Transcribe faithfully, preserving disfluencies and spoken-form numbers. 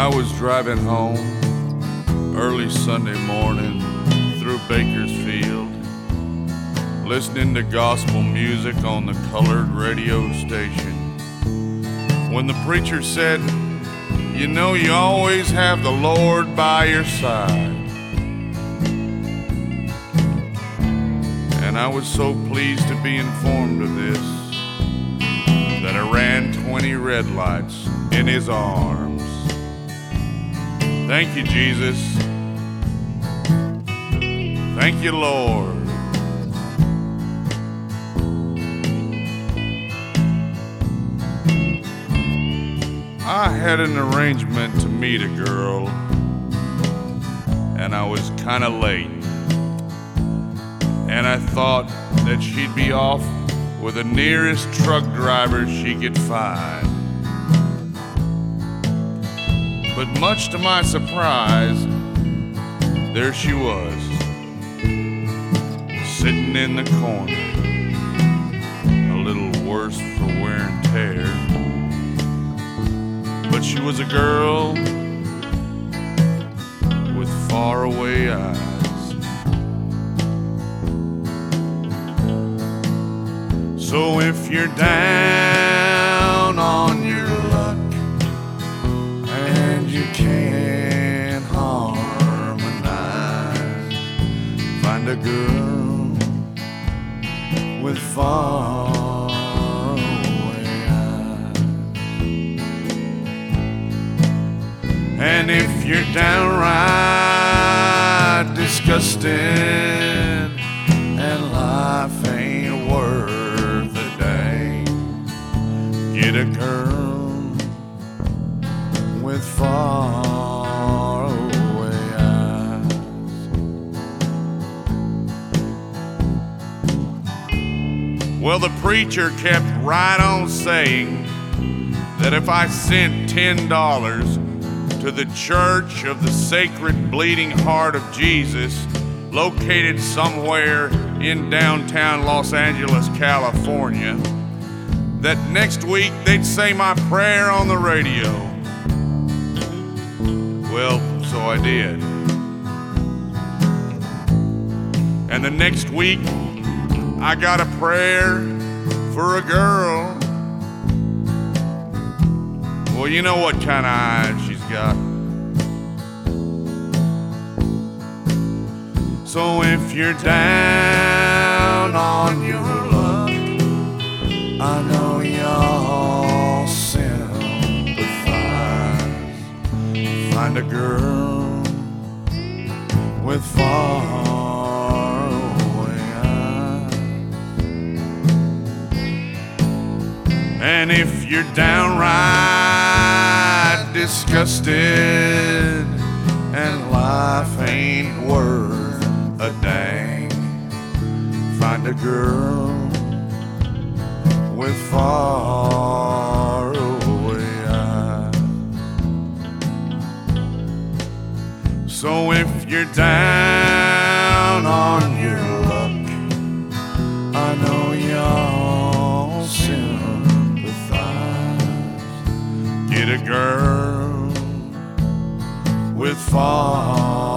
was driving home early Sunday morning through Bakersfield, listening to gospel music on the colored radio station, when the preacher said, "You know, you always have the Lord by your side." And I was so pleased to be informed of this that I ran twenty red lights in his arms. Thank you, Jesus. Thank you, Lord. I had an arrangement to meet a girl, and I was kind of late. And I thought that she'd be off with the nearest truck driver she could find. But much to my surprise, there she was, sitting in the corner, a little worse for wear and tear. But she was a girl with faraway eyes. So if you're down on your luck and you can't harmonize, find a girl with faraway eyes. And if you're downright disgusted and life ain't worth get a girl with faraway eyes. Well, the preacher kept right on saying that if I sent ten dollars to the Church of the Sacred Bleeding Heart of Jesus, located somewhere in downtown Los Angeles, California, that next week they'd say my prayer on the radio. Well, so I did. And the next week I got a prayer for a girl. Well, you know what kind of eyes she's got. So if you're down on your luck, I know y'all sympathize. Find a girl with faraway eyes. And if you're downright disgusted and life ain't worth a dang, find a girl with faraway eyes. So if you're down on your luck, I know y'all sympathize. Get a girl with faraway eyes.